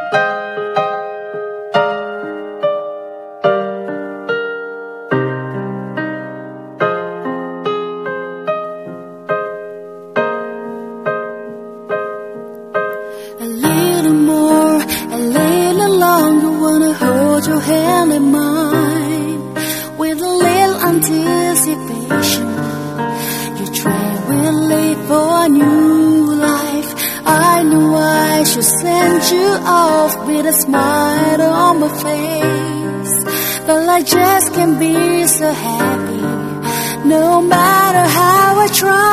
Your hand in mine with a little anticipation. You train will lead for a new life. I knew I should send you off with a smile on my face, but I just can't be so happy no matter how I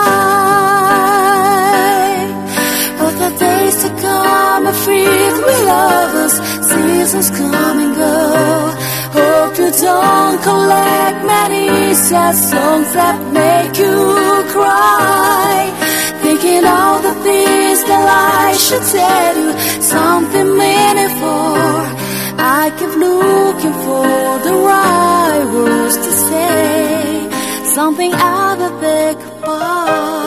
try. But the days to come are filled with lovers. Seasons come and go. Hope you don't collect many sad songs that make you cry. Thinking all the things that I should tell you, something meaningful. I keep looking for the right words to say, something out of the goodbye.